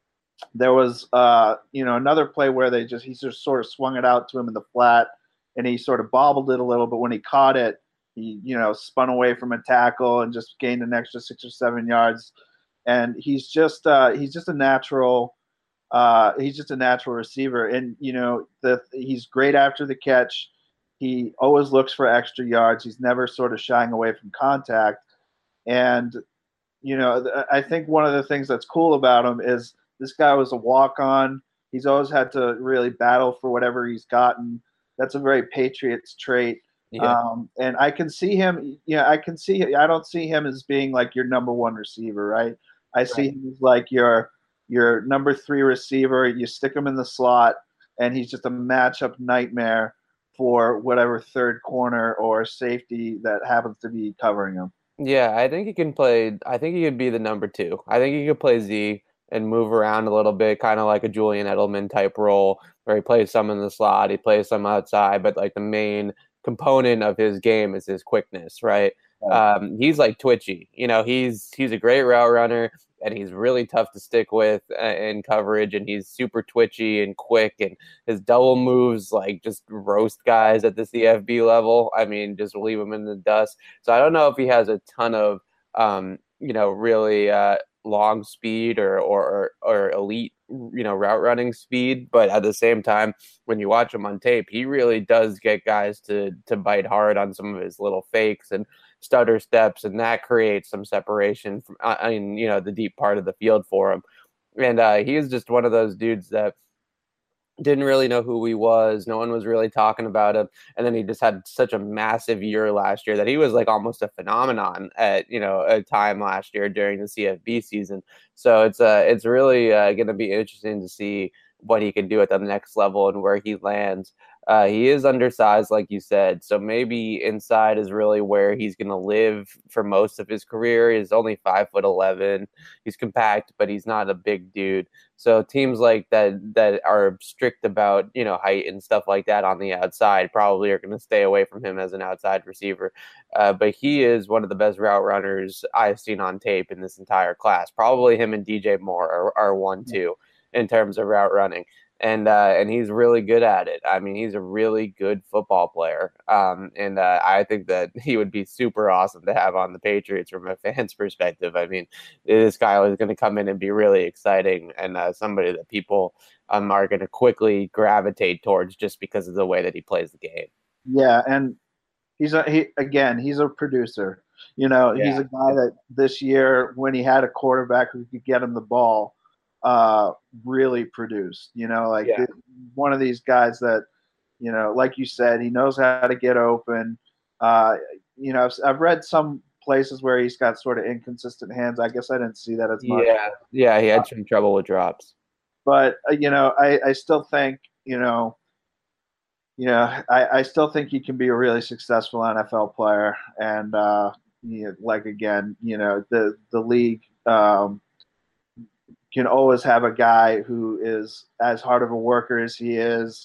there was, uh, you know, another play where they just he just sort of swung it out to him in the flat, and he sort of bobbled it a little, but when he caught it, he, you know, spun away from a tackle and just gained an extra six or seven yards. And he's just uh, he's just a natural uh, he's just a natural receiver, and you know the he's great after the catch. He always looks for extra yards. He's never sort of shying away from contact. And you know I think one of the things that's cool about him is this guy was a walk-on. He's always had to really battle for whatever he's gotten. That's a very Patriots trait. Yeah. Um, and I can see him. You know, I can see. I don't see him as being like your number one receiver, right? I right. see him as like your your number three receiver. You stick him in the slot, and he's just a matchup nightmare for whatever third corner or safety that happens to be covering him. Yeah, I think he can play. I think he could be the number two. I think he could play Z and move around a little bit, kind of like a Julian Edelman type role, where he plays some in the slot, he plays some outside, but like the main component of his game is his quickness, right? Um, he's like twitchy, you know, he's, he's a great route runner, and he's really tough to stick with uh, in coverage, and he's super twitchy and quick, and his double moves like just roast guys at the C F B level. I mean, just leave them in the dust. So I don't know if he has a ton of, um, you know, really uh, long speed or, or, or elite, you know, route running speed, but at the same time, when you watch him on tape, he really does get guys to to bite hard on some of his little fakes and stutter steps, and that creates some separation from, I mean, you know, the deep part of the field for him. And uh, he is just one of those dudes that didn't really know who he was. No one was really talking about him. And then he just had such a massive year last year that he was like almost a phenomenon at, you know, a time last year during the C F B season. So it's uh, it's really uh, going to be interesting to see what he can do at the next level and where he lands. Uh, he is undersized, like you said, so maybe inside is really where he's going to live for most of his career. He's only five foot eleven. He's compact, but he's not a big dude. So teams like that that are strict about, you know, height and stuff like that on the outside probably are going to stay away from him as an outside receiver. Uh, but he is one of the best route runners I've seen on tape in this entire class. Probably him and D J Moore are, are one two in terms of route running. And uh, and he's really good at it. I mean, he's a really good football player. Um, and uh, I think that he would be super awesome to have on the Patriots from a fan's perspective. I mean, this guy was going to come in and be really exciting, and uh, somebody that people um, are going to quickly gravitate towards just because of the way that he plays the game. Yeah, and he's a, he again, he's a producer. You know, Yeah. he's a guy that this year, when he had a quarterback who could get him the ball, uh, really produced. You know, like Yeah. th- one of these guys that, you know, like you said, he knows how to get open. Uh, you know, I've, I've read some places where he's got sort of inconsistent hands. I guess I didn't see that as much. Yeah, yeah, he had some trouble with drops. But uh, you know, I, I still think, you know, you know, I, I still think he can be a really successful N F L player. And uh, you know, like again, you know, the the league um, can always have a guy who is as hard of a worker as he is,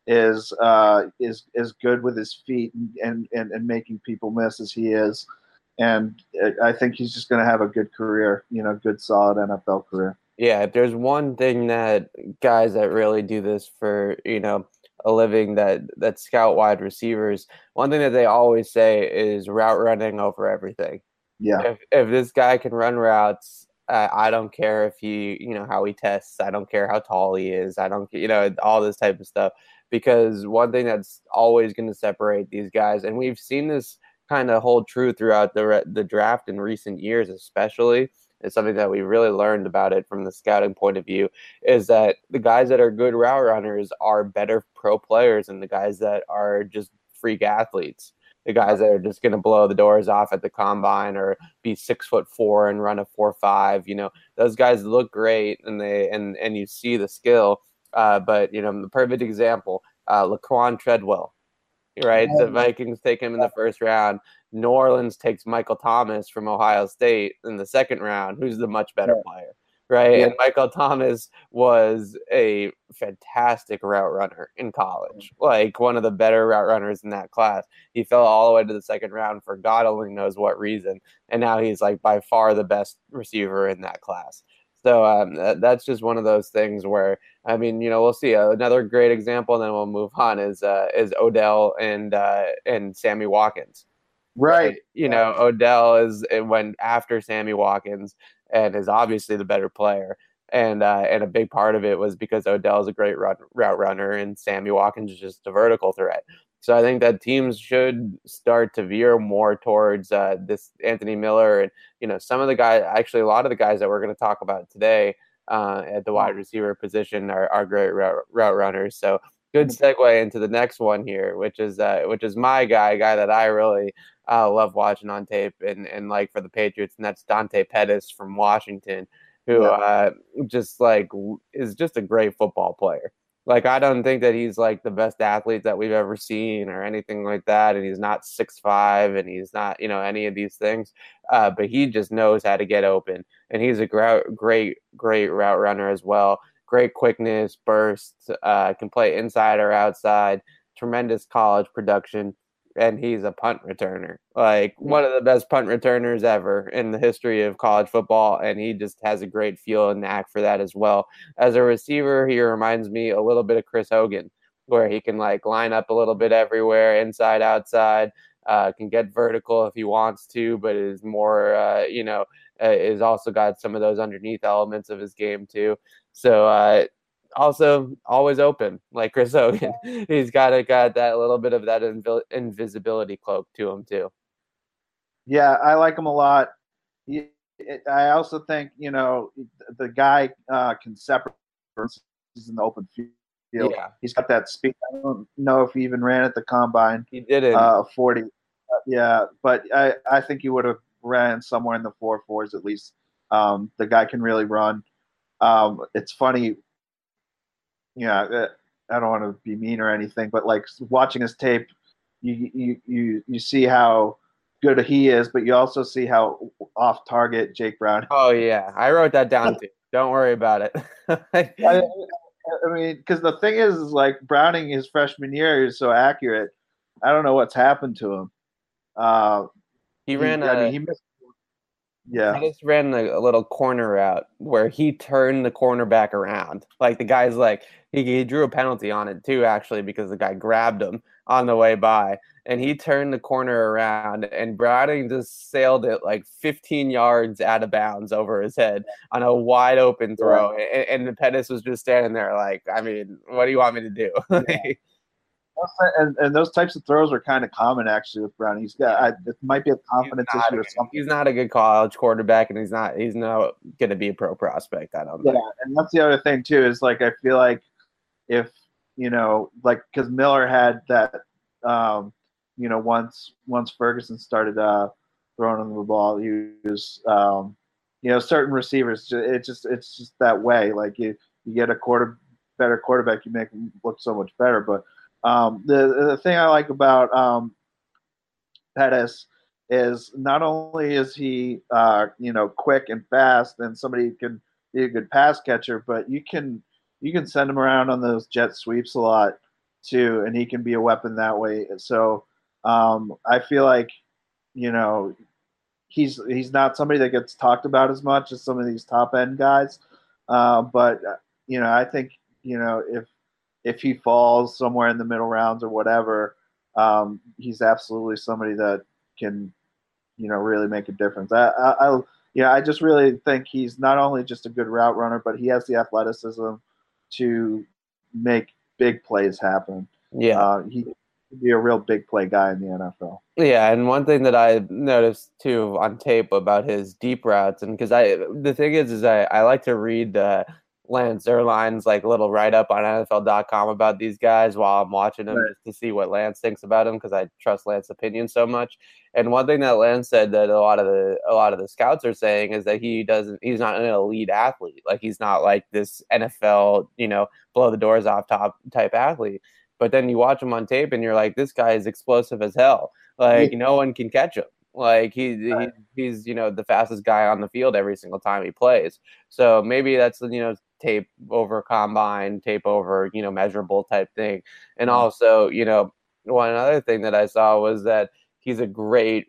is uh, is is good with his feet and, and, and making people miss as he is. And I think he's just going to have a good career, you know, good solid N F L career. Yeah, if there's one thing that guys that really do this for, you know, a living that that scout wide receivers, one thing that they always say is route running over everything. Yeah. If if this guy can run routes, uh, I don't care if he, you know, how he tests. I don't care how tall he is. I don't, you know, all this type of stuff. Because one thing that's always going to separate these guys, and we've seen this kind of hold true throughout the the draft in recent years, especially. It's something that we really learned about it from the scouting point of view, is that the guys that are good route runners are better pro players than the guys that are just freak athletes. The guys that are just going to blow the doors off at the combine or be six foot four and run a four five. You know, those guys look great and they and and you see the skill. Uh, but you know, the perfect example, uh, Laquan Treadwell. Right, the Vikings take him in the first round. New Orleans takes Michael Thomas from Ohio State in the second round, who's the much better Yeah. player, right? Yeah. And Michael Thomas was a fantastic route runner in college, like one of the better route runners in that class. He fell all the way to the second round for God only knows what reason, and now he's like by far the best receiver in that class. So um, that, that's just one of those things where, I mean, you know, we'll see. Uh, another great example, and then we'll move on, is uh, is Odell and uh, and Sammy Watkins. Right. You know, Odell is it went after Sammy Watkins and is obviously the better player. And uh, and a big part of it was because Odell is a great run, route runner and Sammy Watkins is just a vertical threat. So I think that teams should start to veer more towards uh, this Anthony Miller and, you know, some of the guys, actually a lot of the guys that we're going to talk about today uh, at the wide receiver position are, are great route, route runners. So good segue into the next one here, which is uh, which is my guy, guy that I really uh, love watching on tape and, and like for the Patriots, and that's Dante Pettis from Washington, who Yeah. uh, just like is just a great football player. Like, I don't think that he's like the best athlete that we've ever seen or anything like that. And he's not six five and he's not, you know, any of these things. Uh, but he just knows how to get open. And he's a great, great, great route runner as well. Great quickness, bursts, uh, can play inside or outside, tremendous college production. And he's a punt returner, like one of the best punt returners ever in the history of college football. And he just has a great feel and knack for that as well. As a receiver, he reminds me a little bit of Chris Hogan, where he can like line up a little bit everywhere, inside, outside, uh, can get vertical if he wants to, but is more, uh, you know, uh, is also got some of those underneath elements of his game too. So, uh, also always open like Chris Hogan. He's got a, got that little bit of that invi- invisibility cloak to him too. Yeah, I like him a lot. He, I also think, you know, the guy uh, can separate. He's in the open field. Yeah. He's got that speed. I don't know if he even ran at the combine. He didn't. Uh, forty. Uh, yeah, but I, I think he would have ran somewhere in the four fours at least. Um, the guy can really run. Um, it's funny. Yeah, I don't want to be mean or anything, but like watching his tape, you you you you see how good he is, but you also see how off target Jake Brown. Oh yeah, I wrote that down too. Don't worry about it. I, I mean, because the thing is, is like Browning his freshman year is so accurate. I don't know what's happened to him. Uh, he ran. He, a, I mean, he missed. Yeah, he just ran a, a little corner route where he turned the cornerback around. Like the guy's like he, he drew a penalty on it too, actually, because the guy grabbed him on the way by, and he turned the corner around, and Browning just sailed it like fifteen yards out of bounds over his head on a wide open throw, and, and Pettis was just standing there like, I mean, what do you want me to do? Yeah. And, and those types of throws are kind of common actually with Brown. He's got I, it might be a confidence issue or something. He's not a good college quarterback, and he's not he's not going to be a pro prospect. I don't yeah, think. And that's the other thing too is like I feel like if you know like because Miller had that um, you know once once Ferguson started uh, throwing him the ball, he was um, you know certain receivers it just it's just that way. Like you you get a quarter better quarterback, you make him look so much better, but. Um, the the thing I like about um, Pettis is not only is he uh, you know quick and fast and somebody who can be a good pass catcher, but you can you can send him around on those jet sweeps a lot too, and he can be a weapon that way. So um, I feel like you know he's he's not somebody that gets talked about as much as some of these top end guys, uh, but you know I think you know if if he falls somewhere in the middle rounds or whatever, um, he's absolutely somebody that can, you know, really make a difference. I, I, I, yeah, I just really think he's not only just a good route runner, but he has the athleticism to make big plays happen. Yeah, uh, he could be a real big play guy in the N F L. Yeah, and one thing that I noticed too on tape about his deep routes, and because I the thing is, is I, I like to read uh, Lance Zierlein's like little write up on N F L dot com about these guys while I'm watching them, right. just to see what Lance thinks about them because I trust Lance's opinion so much. And one thing that Lance said that a lot of the a lot of the scouts are saying is that he doesn't he's not an elite athlete, like he's not like this N F L you know blow the doors off top type athlete. But then you watch him on tape and you're like, this guy is explosive as hell. Like yeah. no one can catch him. Like he, right. he he's you know the fastest guy on the field every single time he plays. So maybe that's you know tape over combine, tape over you know measurable type thing. And mm-hmm. also you know one other thing that I saw was that he's a great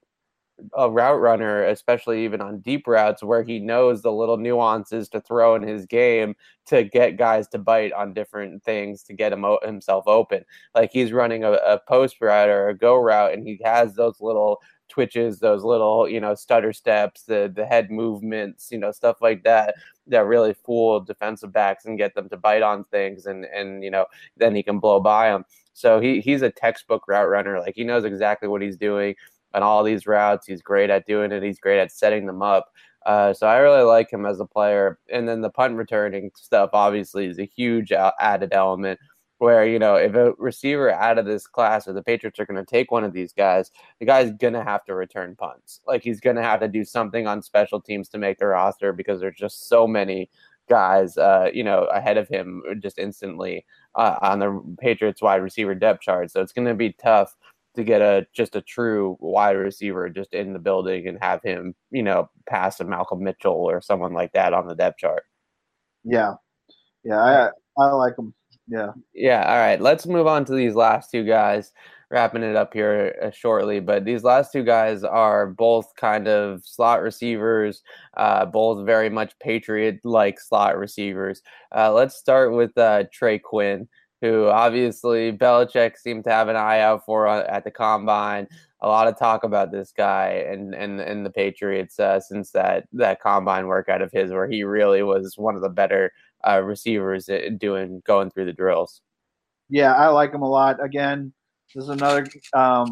a route runner, especially even on deep routes where he knows the little nuances to throw in his game to get guys to bite on different things to get him o- himself open. Like he's running a, a post route or a go route and he has those little twitches, those little, you know, stutter steps, the the head movements, you know, stuff like that, that really fool defensive backs and get them to bite on things and, and you know, then he can blow by them. So he he's a textbook route runner. Like he knows exactly what he's doing on all these routes. He's great at doing it. He's great at setting them up. Uh, so I really like him as a player. And then the punt returning stuff obviously is a huge added element where, you know, if a receiver out of this class or the Patriots are going to take one of these guys, the guy's going to have to return punts. Like he's going to have to do something on special teams to make the roster because there's just so many guys, uh, you know, ahead of him just instantly uh, on the Patriots wide receiver depth chart. So it's going to be tough to get a just a true wide receiver just in the building and have him, you know, pass a Malcolm Mitchell or someone like that on the depth chart. Yeah. Yeah, I I like him. Yeah. Yeah, all right. Let's move on to these last two guys, wrapping it up here uh, shortly. But these last two guys are both kind of slot receivers, uh, both very much Patriot-like slot receivers. Uh, let's start with uh, Trey Quinn, who obviously Belichick seemed to have an eye out for at the combine. A lot of talk about this guy and and, and the Patriots uh, since that, that combine workout of his where he really was one of the better uh, receivers doing going through the drills. Yeah, I like him a lot. Again, this is another um,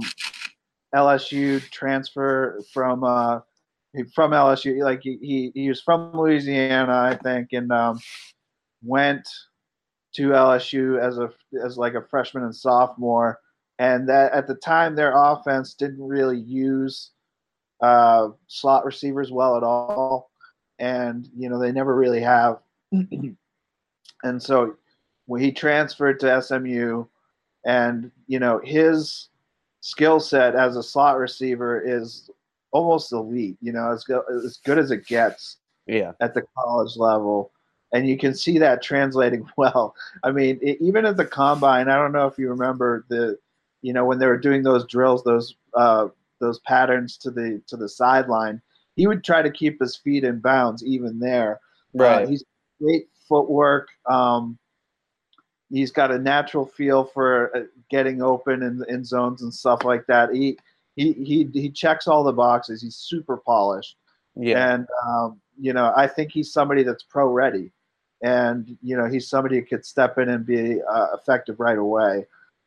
L S U transfer from uh, from L S U. Like he, he, he was from Louisiana, I think, and um, went – to L S U as a as like a freshman and sophomore, and that at the time their offense didn't really use uh, slot receivers well at all, and you know they never really have. And so when he transferred to S M U, and you know his skill set as a slot receiver is almost elite. You know, as good, as good as it gets. Yeah. At the college level. And you can see that translating well. I mean, it, even at the combine, I don't know if you remember the, you know, when they were doing those drills, those uh, those patterns to the to the sideline, he would try to keep his feet in bounds even there. Right. Uh, he's great footwork. Um, he's got a natural feel for uh, getting open in, in zones and stuff like that. He he he he checks all the boxes. He's super polished. Yeah. And um, you know, I think he's somebody that's pro ready. And, you know, he's somebody who could step in and be uh, effective right away.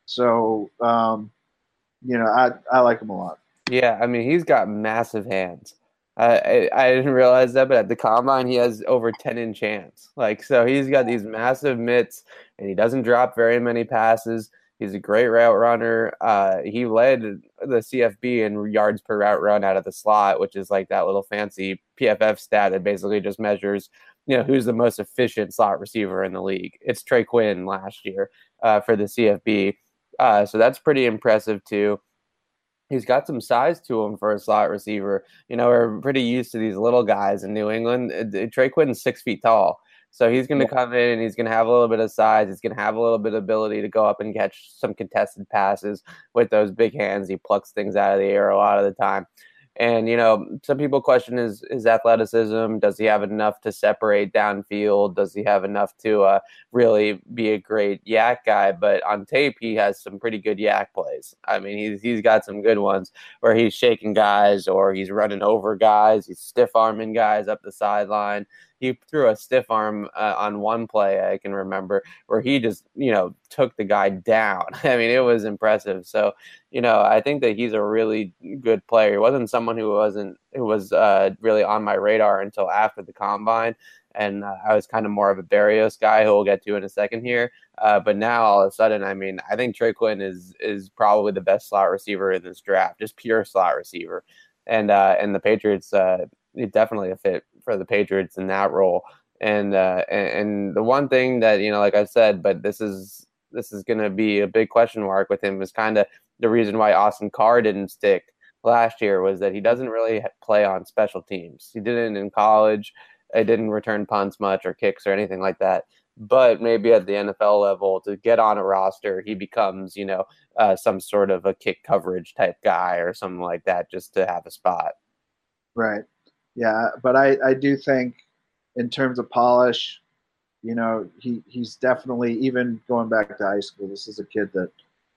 So, um, you know, I, I like him a lot. Yeah, I mean, he's got massive hands. I, I I didn't realize that, but at the combine, he has over ten inch hands. Like, so he's got these massive mitts, and he doesn't drop very many passes. He's a great route runner. Uh, he led the C F B in yards per route run out of the slot, which is like that little fancy P F F stat that basically just measures, you know, who's the most efficient slot receiver in the league. It's Trey Quinn last year uh, for the C F B. Uh, so that's pretty impressive too. He's got some size to him for a slot receiver. You know, we're pretty used to these little guys in New England. Uh, Trey Quinn's six feet tall. So he's going to yeah. come in and he's going to have a little bit of size. He's going to have a little bit of ability to go up and catch some contested passes with those big hands. He plucks things out of the air a lot of the time. And, you know, some people question his, his athleticism. Does he have enough to separate downfield? Does he have enough to uh, really be a great yak guy? But on tape, he has some pretty good yak plays. I mean, he's he's got some good ones where he's shaking guys or he's running over guys. He's stiff-arming guys up the sideline. He threw a stiff arm uh, on one play, I can remember, where he just, you know, took the guy down. I mean, it was impressive. So, you know, I think that he's a really good player. He wasn't someone who wasn't who was uh, really on my radar until after the combine. And uh, I was kind of more of a Berrios guy, who we'll get to in a second here. Uh, but now, all of a sudden, I mean, I think Trey Quinn is is probably the best slot receiver in this draft, just pure slot receiver. And uh, and the Patriots, uh, definitely a fit for the Patriots in that role. And, uh, and and the one thing that, you know, like I said, but this is this is going to be a big question mark with him, is kind of the reason why Austin Carr didn't stick last year, was that he doesn't really play on special teams. He didn't in college. It didn't return punts much or kicks or anything like that. But maybe at the N F L level, to get on a roster, he becomes, you know, uh, some sort of a kick coverage type guy or something like that, just to have a spot. Right. Yeah, but I, I do think in terms of polish, you know, he, he's definitely, even going back to high school, this is a kid that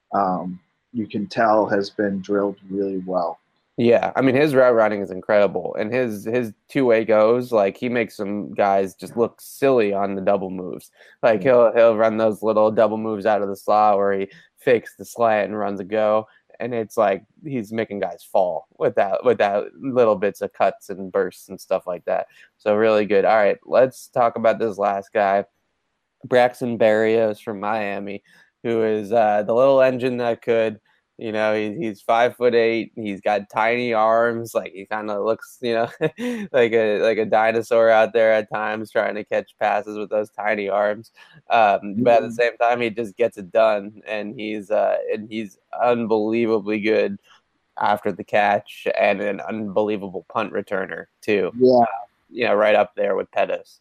um, you can tell has been drilled really well. Yeah, I mean, his route running is incredible, and his his two-way goes, like, he makes some guys just look silly on the double moves. Like, he'll he'll run those little double moves out of the slot where he fakes the slant and runs a go, and it's like he's making guys fall with that with that little bits of cuts and bursts and stuff like that. So really good. All right, let's talk about this last guy, Braxton Berrios from Miami, who is uh, the little engine that could. You know, he, he's five foot eight. He's got tiny arms. Like, he kind of looks, you know, like a like a dinosaur out there at times, trying to catch passes with those tiny arms. Um, mm-hmm. But at the same time, he just gets it done, and he's uh, and he's unbelievably good after the catch, and an unbelievable punt returner too. Yeah, you know, right up there with Pettis.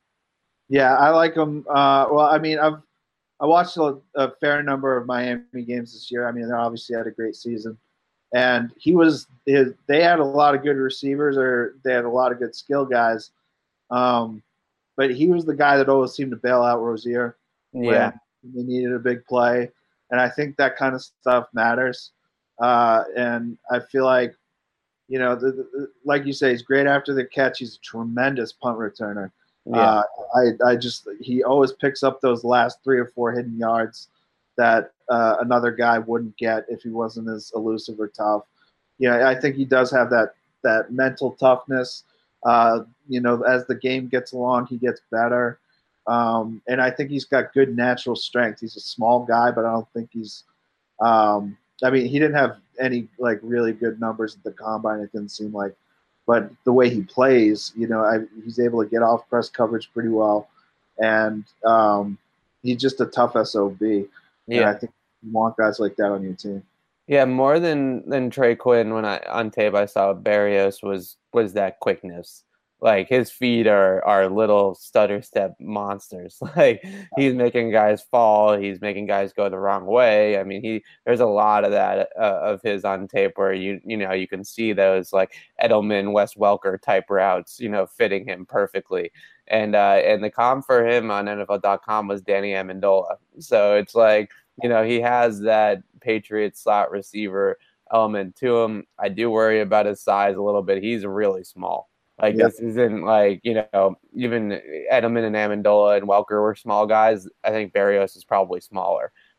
Yeah, I like him. Uh, well, I mean, I've. I watched a, a fair number of Miami games this year. I mean, they obviously had a great season, and he was. His, they had a lot of good receivers, or they had a lot of good skill guys. Um, but he was the guy that always seemed to bail out Rozier yeah. when they needed a big play, and I think that kind of stuff matters. Uh, and I feel like, you know, the, the, like you say, he's great after the catch. He's a tremendous punt returner. Yeah. Uh, I, I just he always picks up those last three or four hidden yards that uh, another guy wouldn't get if he wasn't as elusive or tough. You know, I think he does have that that mental toughness. Uh, you know, as the game gets along, he gets better, um, and I think he's got good natural strength. He's a small guy, but I don't think he's. Um, I mean, he didn't have any like really good numbers at the combine. It didn't seem like. But the way he plays, you know, I, he's able to get off press coverage pretty well, and um, he's just a tough S O B. Yeah, and I think you want guys like that on your team. Yeah, more than than Trey Quinn. When I on tape I saw Berrios was was that quickness. Like, his feet are are little stutter step monsters. Like, he's making guys fall. He's making guys go the wrong way. I mean, he there's a lot of that uh, of his on tape where you you know you can see those like Edelman, Wes Welker type routes, you know, fitting him perfectly. And uh, and the comp for him on N F L dot com was Danny Amendola. So it's like, you know, he has that Patriot slot receiver element to him. I do worry about his size a little bit. He's really small. Like, yeah. This isn't like, you know, even Edelman and Amendola and Welker were small guys. I think Berrios is probably smaller.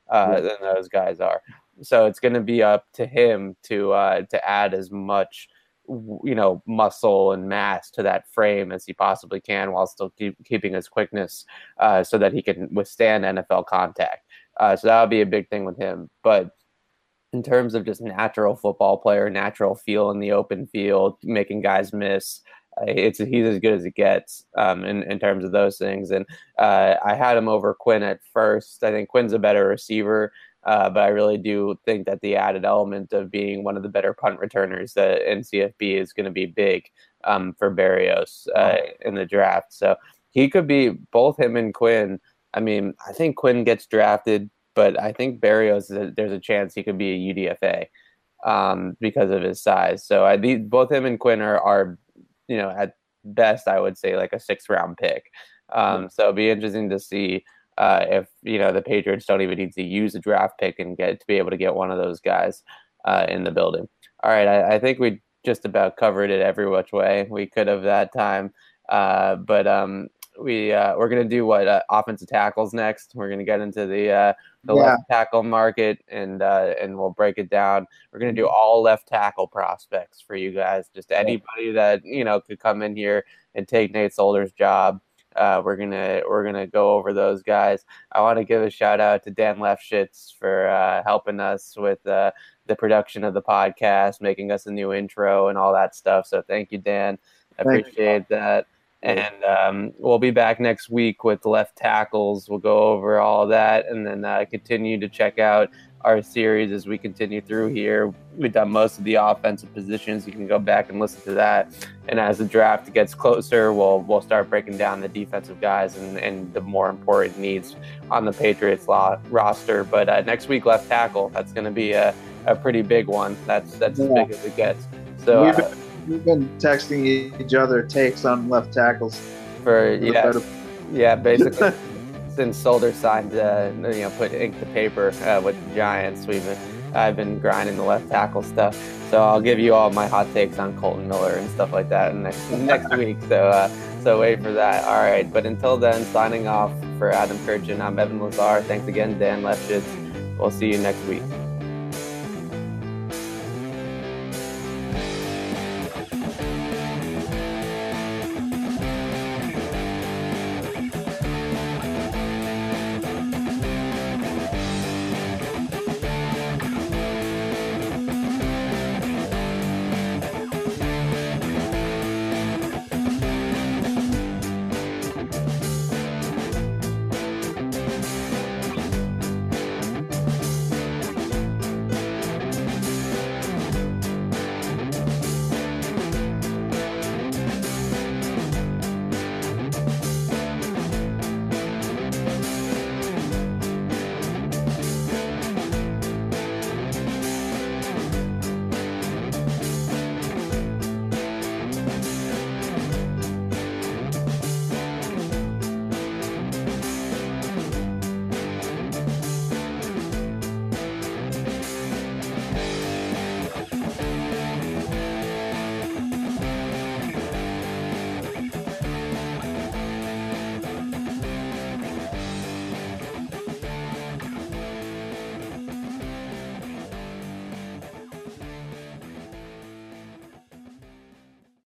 uh, Yeah. than those guys are. So it's going to be up to him to uh, to add as much, you know, muscle and mass to that frame as he possibly can, while still keep, keeping his quickness, uh, so that he can withstand N F L contact. Uh, so that would be a big thing with him. But in terms of just natural football player, natural feel in the open field, making guys miss, uh, it's he's as good as it gets um, in, in terms of those things. And uh, I had him over Quinn at first. I think Quinn's a better receiver. Uh, but I really do think that the added element of being one of the better punt returners uh, in C F B is going to be big um, for Berrios uh, in the draft. So he could be both him and Quinn. I mean, I think Quinn gets drafted, but I think Berrios, there's a chance he could be a U D F A um, because of his size. So I these, both him and Quinn are, are, you know, at best, I would say like a sixth round pick. Um, so it'd be interesting to see Uh, if, you know, the Patriots don't even need to use a draft pick and get to be able to get one of those guys uh, in the building. All right, I, I think we just about covered it every which way we could have that time. Uh, but um, we uh, we're gonna do what uh, offensive tackles next. We're gonna get into the uh, the Yeah. left tackle market and uh, and we'll break it down. We're gonna do all left tackle prospects for you guys. Just anybody that, you know, could come in here and take Nate Solder's job. Uh, we're gonna we're gonna go over those guys. I want to give a shout out to Dan Lefschitz for uh, helping us with uh, the production of the podcast, making us a new intro and all that stuff. So thank you, Dan. I Thank appreciate that. And um, we'll be back next week with left tackles. We'll go over all of that and then uh, continue to check out our series as we continue through here. We've done most of the offensive positions. You can go back and listen to that. And as the draft gets closer, we'll we'll start breaking down the defensive guys and, and the more important needs on the Patriots law, roster. But uh, next week, left tackle. That's going to be a, a pretty big one. That's that's Yeah. as big as it gets. So we've, uh, been, we've been texting each other takes on left tackles. for yeah, yeah, basically. Since Solder signed, uh, you know, put ink to paper uh, with the Giants, we've been, I've been grinding the left tackle stuff. So I'll give you all my hot takes on Colton Miller and stuff like that next next week. So uh, so wait for that. All right, but until then, signing off for Adam Kirchin, I'm Evan Lazar. Thanks again, Dan Lefschitz. We'll see you next week.